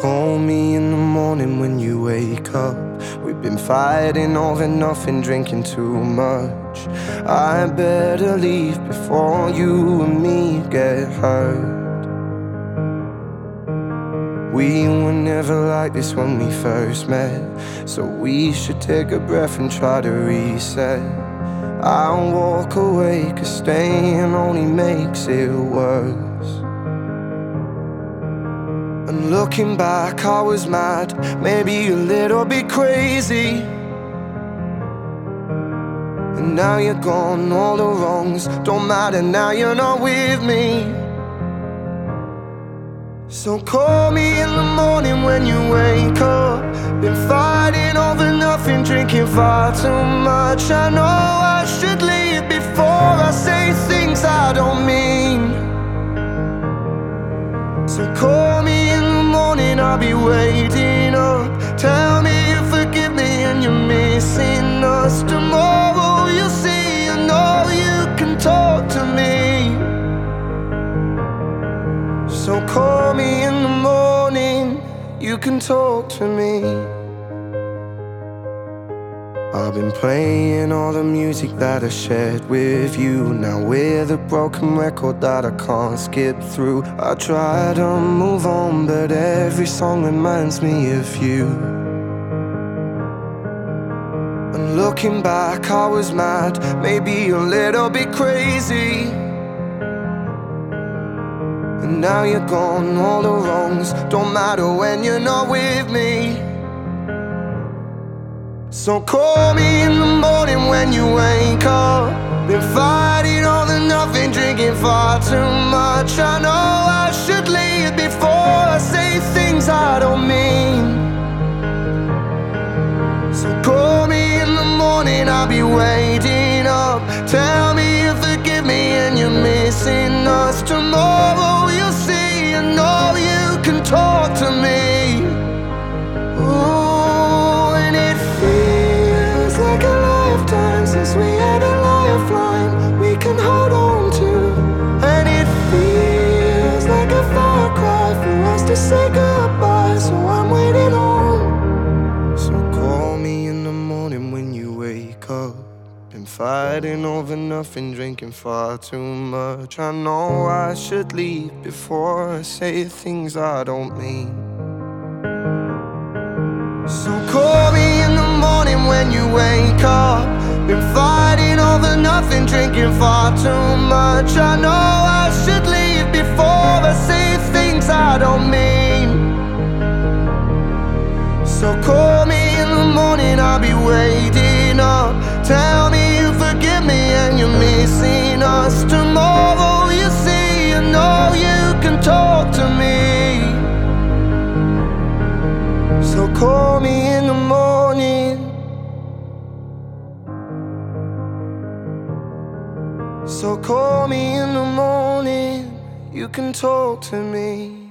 call me in the morning when you wake up. We've been fighting over nothing, drinking too much. I better leave before you and me get hurt. We were never like this when we first met, so we should take a breath and try to reset. I'll walk away, 'cause staying only makes it worse. And looking back, I was mad, maybe a little bit crazy. And now you're gone, all the wrongs don't matter, now you're not with me. So call me in the morning when you wake up. Been fighting over nothing, drinking far too much. I know I should leave before I say things I don't mean. So call me in the morning, I'll be waiting up. Tell me you forgive me and you're missing us. Tomorrow you'll see, I know you can talk to me. So call me in the morning, you can talk to me. I've been playing all the music that I shared with you. Now we're the broken record that I can't skip through. I try to move on, but every song reminds me of you. And looking back, I was mad, maybe a little bit crazy. And now you're gone, all the wrongs don't matter when you're not with me. So call me in the morning when you wake up. Been fighting all the nothing, drinking far too much. I know I should leave before I say things I don't mean. So call me in the morning, I'll be waiting up. Tell me you forgive me and you're missing us. Tomorrow you'll see, I know you can talk to me. Ooh, and it feels like a lifetime since we had a lifeline we can hold on to. And it feels like a far cry for us to say goodbye, so I'm waiting on. So call me in the morning when you wake up. Been fighting over nothing, drinking far too much. I know I should leave before I say things I don't mean. So call me in the morning when you wake up. Been fighting over nothing, drinking far too much. I know I should leave before I say things I don't mean. So call me in the morning, I'll be waiting up. Tell me you forgive me and you're missing us. Tomorrow you see, I know you can talk to me. So call me in the morning. So call me in the morning, you can talk to me.